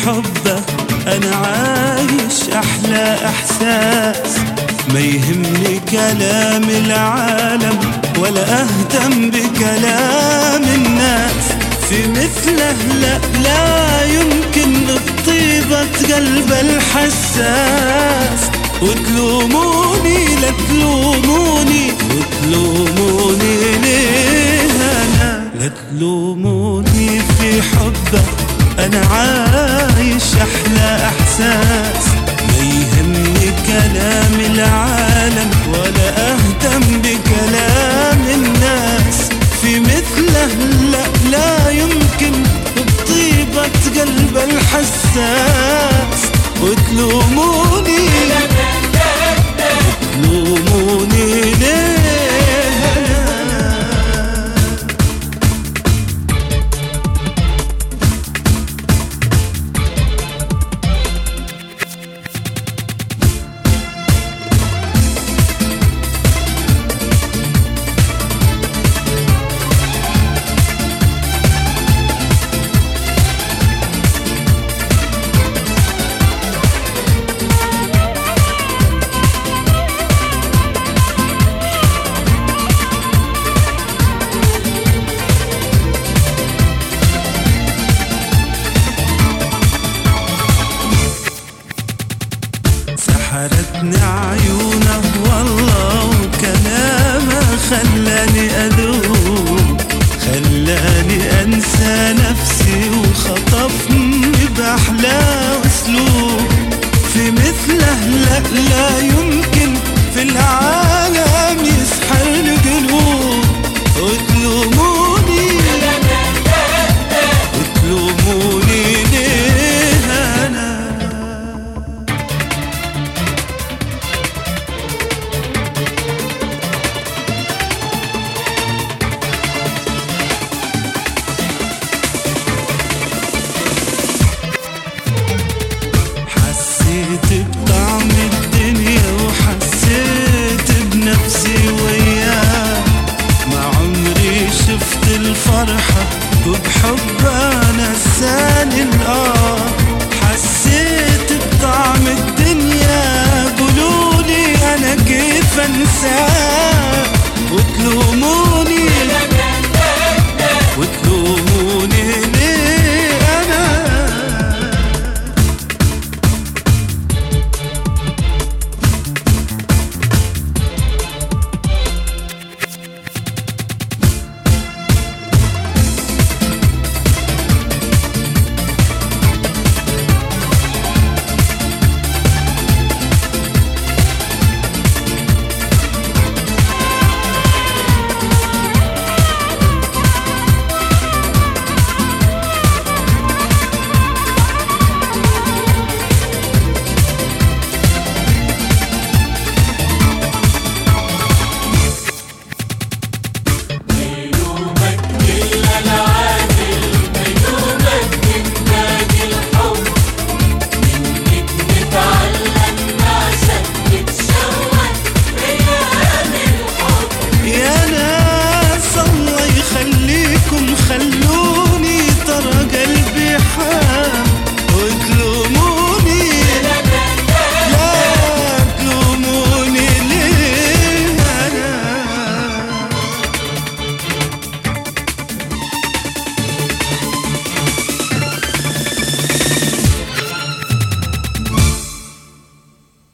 حبه أنا عايش أحلى إحساس. ما يهمني كلام العالم ولا أهتم بكلام الناس. في مثله لا يمكن بطيبة قلب الحساس. وتلوموني لا تلوموني وتلوموني ليه أنا. لا تلوموني في حبه أنا عايش أحلى إحساس. ما يهمني كلام العالم ولا أهتم بكلام الناس. في مثله لا يمكن بطيبة قلب الحساس. وتلوموني وتلوموني ليه. سحرتني عيونه والله وكلامه خلاني أذوب. خلاني أنسى نفسي وخطفني بأحلى أسلوب. في مثله لا يمكن في العالم يسحر القلوب. وتلوموني وتلوموني ليه أنا. حسيت بطعم الدنيا وحسيت بنفسي وياه. ما عمري شفت الفرحة وبحبها نساني الآه. حسيت بطعم الدنيا قولولي أنا كيف أنساه. وتلوموني وتلوموني ليه أنا. خلوني